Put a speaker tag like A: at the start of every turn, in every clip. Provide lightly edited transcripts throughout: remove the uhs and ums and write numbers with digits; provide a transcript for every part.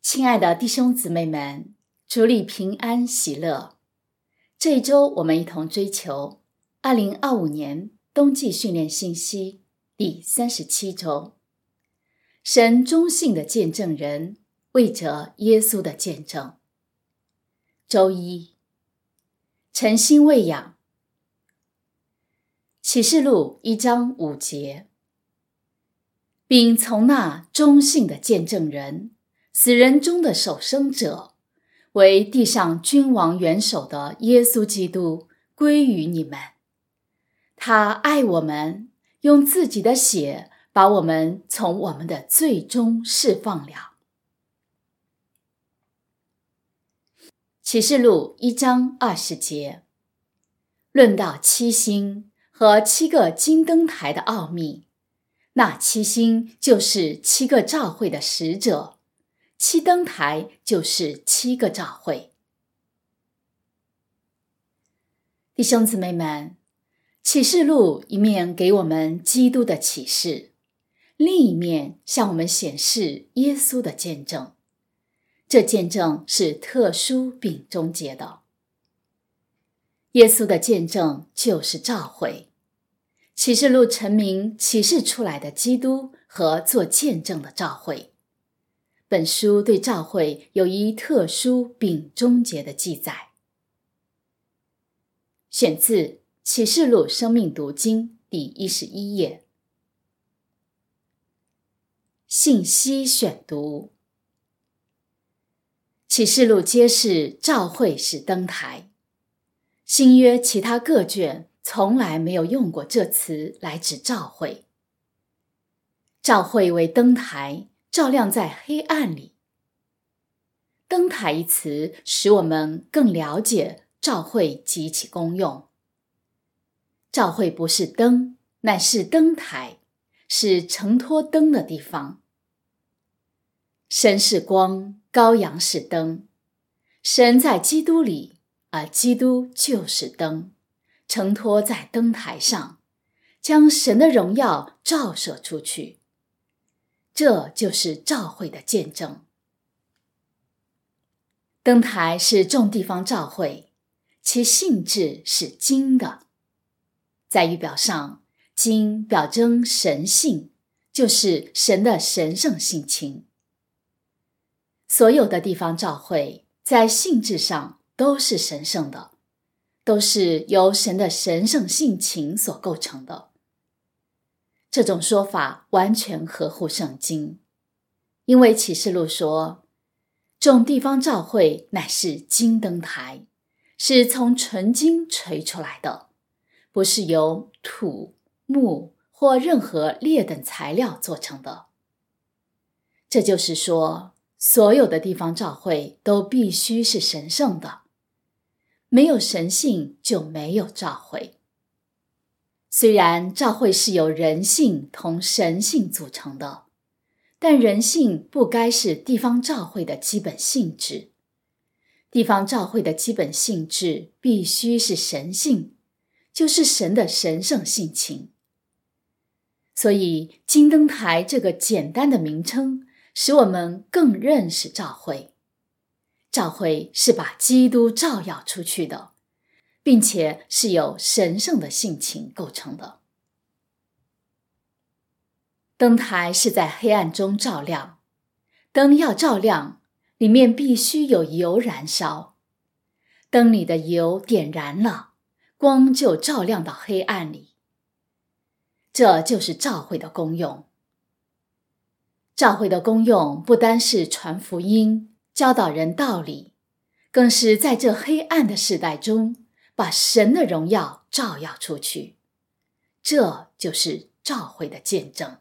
A: 亲爱的弟兄姊妹们，主里平安喜乐。这一周我们一同追求2025年冬季训练信息第37周，神忠信的见证人，为着耶稣的见证。周一，诚心喂养。启示录1章5节，并从那忠信的见证人，死人中的首生者，为地上君王元首的耶稣基督归于你们。他爱我们，用自己的血把我们从我们的罪中释放了。启示录1章20节，论到七星和7个金灯台的奥秘，那七星就是7个召会的使者，7灯台就是7个召会。弟兄姊妹们，启示录一面给我们基督的启示，另一面向我们显示耶稣的见证。这见证是特殊并终结的。耶稣的见证就是召会。启示录陈明启示出来的基督和做见证的召会。本书对召会有一特殊并终结的记载。选自启示录生命读经第11页。信息选读。启示录揭示召会是灯台。新约其他各卷从来没有用过这词来指召会。召会为灯台，照亮在黑暗里。灯台一词使我们更了解召会及其功用。召会不是灯，乃是灯台，是承托灯的地方。神是光，羔羊是灯。神在基督里，而基督就是灯，承托在灯台上，将神的荣耀照射出去。这就是召会的见证。灯台是众地方召会，其性质是金的。在语表上，金表征神性，就是神的神圣性情。所有的地方召会在性质上都是神圣的，都是由神的神圣性情所构成的。这种说法完全合乎圣经，因为启示录说，众地方召会乃是金灯台，是从纯金锤出来的，不是由土、木或任何劣等材料做成的。这就是说，所有的地方召会都必须是神圣的，没有神性就没有召会。虽然召会是由人性同神性组成的，但人性不该是地方召会的基本性质。地方召会的基本性质必须是神性，就是神的神圣性情。所以金灯台这个简单的名称使我们更认识召会。召会是把基督照耀出去的，并且是由神圣的性情构成的。灯台是在黑暗中照亮，灯要照亮，里面必须有油燃烧。灯里的油点燃了，光就照亮到黑暗里。这就是召会的功用。召会的功用不单是传福音，教导人道理，更是在这黑暗的世代中，把神的荣耀照耀出去。这就是召会的见证。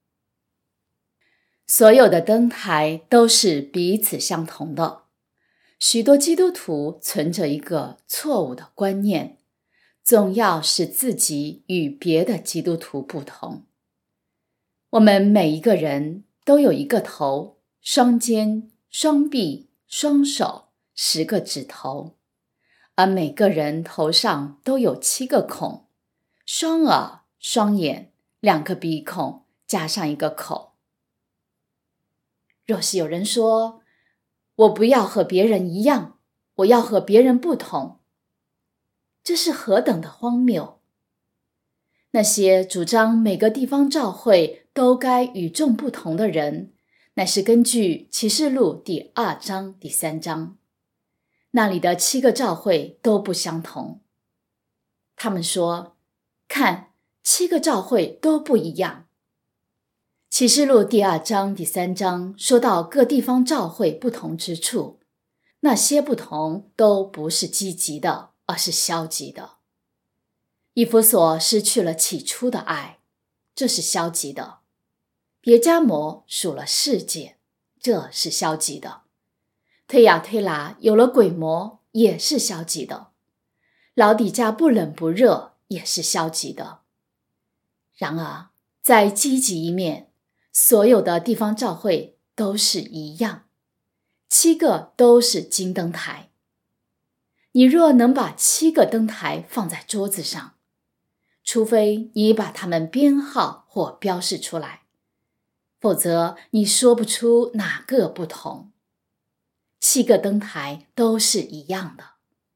A: 所有的灯台都是彼此相同的。许多基督徒存着一个错误的观念，总要使自己与别的基督徒不同。我们每一个人都有一个头、双肩、双臂、双手、10个指头，而每个人头上都有7个孔，双耳、双眼、2个鼻孔，加上1个口。若是有人说， 我不要和别人一样，我要和别人不同。这是何等的荒谬！那些主张每个地方教会都该与众不同的人，乃是根据启示录第2章第3章，那里的7个教会都不相同。他们说，看，7个教会都不一样。启示录第2章第3章说到各地方教会不同之处，那些不同都不是积极的，而是消极的。以弗所失去了起初的爱，这是消极的；别迦摩属了世界，这是消极的；推雅推拿有了鬼魔，也是消极的；老底嘉不冷不热，也是消极的。然而，在积极一面，所有的地方教会都是一样，7个都是金灯台。你若能把7个灯台放在桌子上，除非你把它们编号或标示出来，否则你说不出哪个不同。7个灯台都是一样的。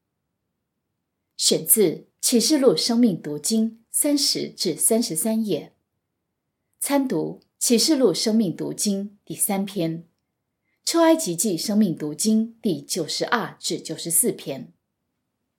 A: 选自启示录生命读经30至33页，参读启示录生命读经第3篇，出埃及记生命读经第92至94篇。